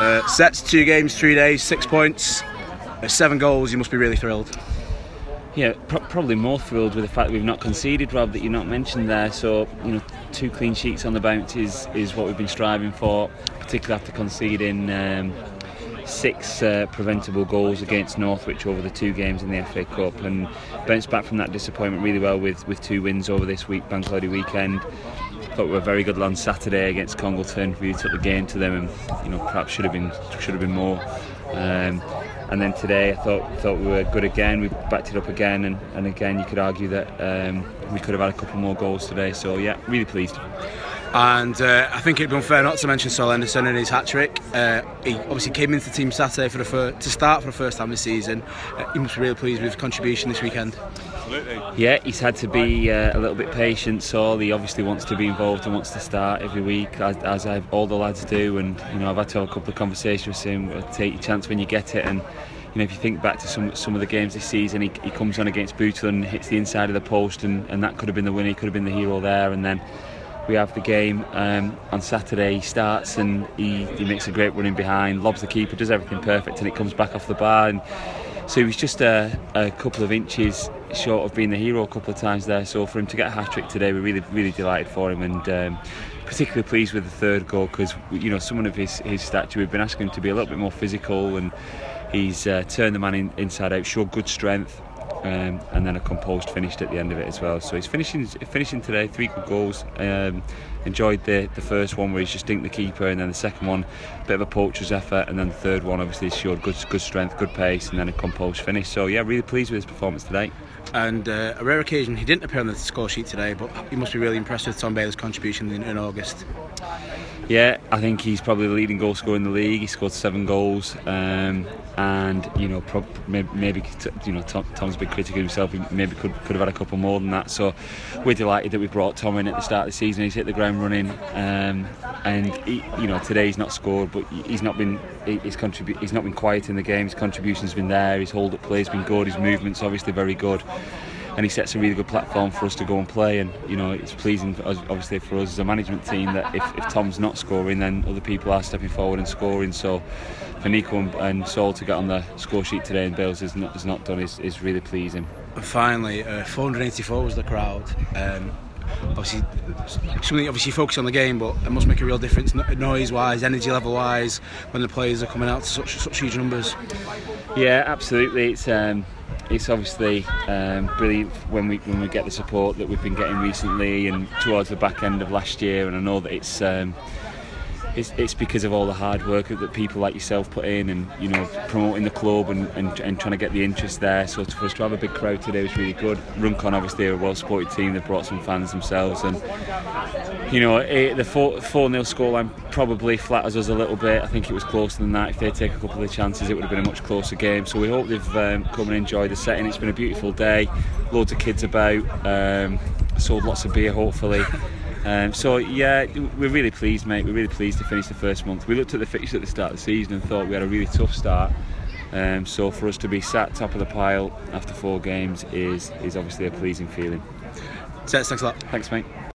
Sets, 2 games, 3 days, 6 points, 7 goals. You must be really thrilled. Yeah, probably more thrilled with the fact that we've not conceded, Rob, that you're not mentioned there. So, 2 clean sheets on the bounce is what we've been striving for, particularly after conceding 6 preventable goals against Northwich over the 2 games in the FA Cup, and bounced back from that disappointment really well with 2 wins over this week, bank holiday weekend. Thought we were very good on Saturday against Congleton. Really took the game to them, and perhaps should have been more. And then today I thought we were good again. We backed it up again, and again you could argue that we could have had a couple more goals today. So yeah, really pleased. And I think it'd be unfair not to mention Sol Henderson and his hat-trick. He obviously came into the team Saturday to start for the first time this season. He must be really pleased with his contribution this weekend. Absolutely. Yeah, he's had to be a little bit patient. Sol, he obviously wants to be involved and wants to start every week, as all the lads do. And I've had to have a couple of conversations with him. Take your chance when you get it. And if you think back to some of the games this season, he comes on against Bootle and hits the inside of the post, and that could have been the winner. He could have been the hero there. And then we have the game on Saturday. He starts and he makes a great run in behind, lobs the keeper, does everything perfect, and it comes back off the bar. And so he was just a couple of inches short of being the hero a couple of times there. So for him to get a hat-trick today, we're really, really delighted for him, and particularly pleased with the third goal, because someone of his stature, we've been asking him to be a little bit more physical, and he's turned the man inside out, showed good strength. And then a composed finish at the end of it as well. So he's finishing today, 3 good goals. Enjoyed the first one where he's just dinked the keeper, and then the second one, a bit of a poacher's effort, and then the third one obviously showed good strength, good pace, and then a composed finish. So yeah, really pleased with his performance today. And a rare occasion, he didn't appear on the score sheet today, but you must be really impressed with Tom Bailey's contribution in August. Yeah, I think he's probably the leading goal scorer in the league. He scored 7 goals, and maybe Tom's a big critic of himself. He maybe could have had a couple more than that. So we're delighted that we brought Tom in at the start of the season. He's hit the ground running, and today he's not scored, but he's not been quiet in the game. His contribution's been there. His hold up play's been good. His movement's obviously very good. And he sets a really good platform for us to go and play, and it's pleasing obviously for us as a management team that if Tom's not scoring, then other people are stepping forward and scoring. So for Nico and Sol to get on the score sheet today and Bales has not done is really pleasing. And finally, 484 was the crowd. Obviously something obviously focus on the game, but it must make a real difference noise wise, energy level wise, when the players are coming out to such huge numbers. Yeah, absolutely. It's obviously brilliant when we get the support that we've been getting recently and towards the back end of last year, and I know that it's because of all the hard work that people like yourself put in, and promoting the club and trying to get the interest there. So for us to have a big crowd today was really good. Runcorn obviously are a well supported team. They've brought some fans themselves, and the 4-0 scoreline probably flatters us a little bit. I think it was closer than that. If they take a couple of chances, it would have been a much closer game. So we hope they've come and enjoyed the setting. It's been a beautiful day, loads of kids about, sold lots of beer hopefully. So yeah, we're really pleased, mate. We're really pleased to finish the first month. We looked at the fixtures at the start of the season and thought we had a really tough start. So for us to be sat top of the pile after 4 games is obviously a pleasing feeling. Thanks a lot. Thanks, mate.